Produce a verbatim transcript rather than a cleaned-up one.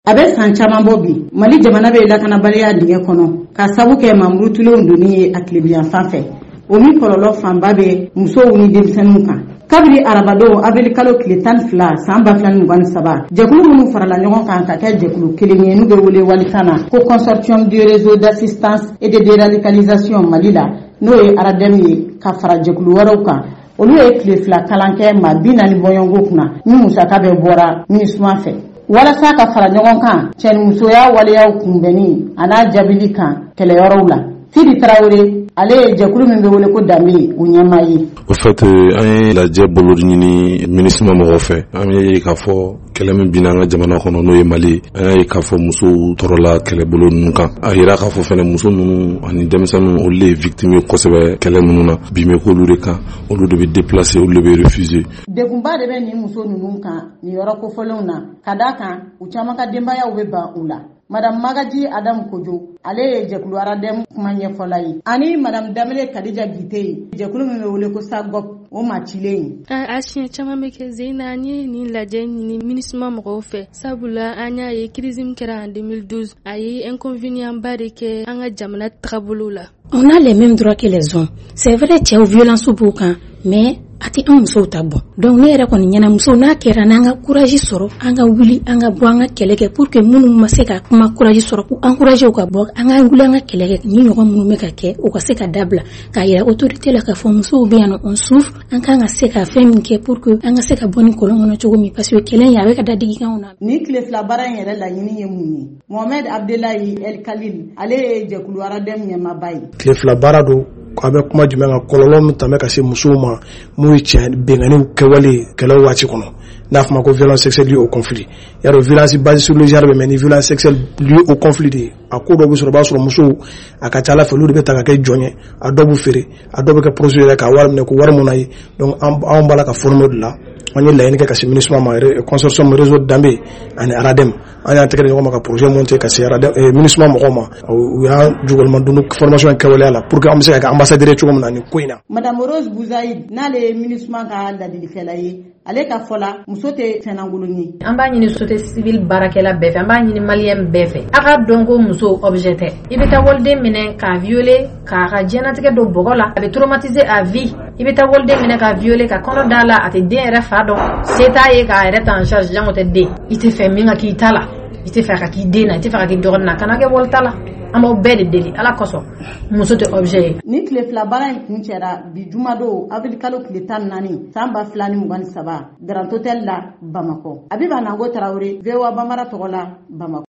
A bɛ san caman bɔ bi Mali jamana bɛ lakanabaliya dingɛ kɔnɔ ka sabu kɛ mamurutulenw donni ye a tilebiyan fan fɛ. O min kɔlɔlɔ fanba bɛ musow ni denmisɛnninw kan. Kabini arabadon avril kalo tile tan ni fila san ba fila ni mugan ni saba jɛkulu minnu farala ɲɔgɔn kan ka kɛ jɛkulu kelen ye n'u bɛ wele walikan na ko consortium du réseau d'assistance et de déradicalisation Mali la n'o ye aradem ye ka fara jɛkulu wɛrɛw kan. Olu ye tile fila kalan kɛ maa bi naani bɔɲɔgɔnko kunna ni musaka bɛ bɔra MINUSMA fɛ. Walasa ka fara ɲɔgɔn kan cɛnimusoya waleyaw kunbɛnni a n'a jabili kan kɛlɛyɔrɔw la. Sidi Tarawele ale ye jɛkulu min bɛ wele ko Danbe o ɲɛmaa ye. Au fait an ye lajɛ bolo ɲini MINUSMA mɔgɔw fɛ. An ye k'a fɔ kɛlɛ min binna an ka jamana kɔnɔ n'o ye Mali. An ye k'a fɔ musow tɔɔrɔla kɛlɛbolo ninnu kan. A yira k'a fɔ fɛnɛ muso ninnu ani denmisɛnninw olu ye victime ye kosɛbɛ kɛlɛ ninnu na. Bi bɛ k'olu de kan, olu de bɛ déplacer, olu de bɛ refuser. Degunba de bɛ nin muso ninnu kan nin yɔrɔ kofɔlenw na ka d'a kan u caman ka denbayaw bɛ ban u la. Madame Magaji Adam Kojo ale ye jɛkulu aradem kuma ɲɛfɔla ye ani Madame Damele Kadija Gite jɛkulu min bɛ wele ko Sagop o ma cilen. A siɲɛ caman bɛ kɛ Zeyna an ye nin lajɛ ɲini MINUSMA mɔgɔw fɛ sabula an y'a ye crise min kɛra en deux mille douze a ye inconvénient ba de kɛ an ka jamana tagabolo la. On a les mêmes droits que les hommes. C'est vrai cɛw violence b'u kan mais a tɛ an musow ta bɔ. Donc ne yɛrɛ kɔni ɲɛna musow n'a kɛra n'an ka courage sɔrɔ an ka wuli an ka bɔ an ka kɛlɛ kɛ pour que minnu ma se ka kuma courage sɔrɔ k'u encourager u ka bɔ an ka wuli an ka kɛlɛ kɛ ni ɲɔgɔn minnu bɛ ka kɛ u ka se ka dabila k'a yira autorité la k'a fɔ musow bɛ yan on souffre an kan ka se ka fɛn min kɛ pour que an ka se ka bɔ ni kɔlɔn kɔnɔ cogo min parce que kɛlɛ in a bɛ ka da digikanw na. Ni tile fila baara in yɛrɛ laɲini ye mun ye? Mohamed Abdelahi El Khalil ale ye jɛkulu aradem ɲɛmaaba ye. Tile fila baara don a bɛ kuma jumɛn kan kɔlɔlɔ min tɛmɛ ka se musow ma mun ye cɛ bɛnganiw kɛwale kɛlɛ waati kɔnɔ n'a fɔ ma ko violence sexuelle liée au conflit y'a dɔn violence basée sur le genre bɛ mais ni violence sexuelle liée au conflit de a ko dɔw bɛ sɔrɔ b'a sɔrɔ musow a ka ca ala fɛ olu de bɛ ta ka kɛ jɔn ye a dɔw bɛ feere a dɔw bɛ kɛ projet yɛrɛ k'a wari minɛ ko wari mun na ye donc anw b'a la ka former de la an ye laɲini kɛ ka se MINUSMA ma consortium réseau Danbe ani aradem an y'an tɛgɛ ɲɔgɔn ma ka projet monter ka se aradem MINUSMA mɔgɔw ma u y'a jugulimadon formation kɛwaleya la pour que an bɛ se ka kɛ ambassadeur cogo min na nin ko in na. Madame Rose Bouzaïd n'ale ye MINUSMA ka ladilikɛla ye ale ka fɔ la muso tɛ fɛnlankolon ye. An b'a ɲini société civile baarakɛla bɛɛ fɛ an b'a ɲini maliyɛn bɛɛ fɛ a ka dɔn ko muso objet tɛ i bɛ taa waliden minɛ k'a violer k'a ka diɲɛnatigɛ don bɔgɔ la a bɛ traumatiser à vie i bɛ taa waliden minɛ k'a violer ka kɔnɔ d'a la a tɛ den yɛrɛ fa dɔn se t'a ye k'a yɛrɛ ta en charge jango tɛ den i tɛ fɛ min ka k'i ta la i tɛ fɛ ka k'i den na i tɛ fɛ ka k'i dɔgɔnin na kana kɛ walita la an b'aw bɛɛ de deli ala kosɔn muso tɛ objet ye. Ni tile fila baara in kun cɛra bi jumadon avril kalo tile tan naani san ba fila ni mugan ni saba Grand Hôtel la Bamakɔ. Abiba Nango Tarawele V O A Bambara tɔgɔ la Bamakɔ.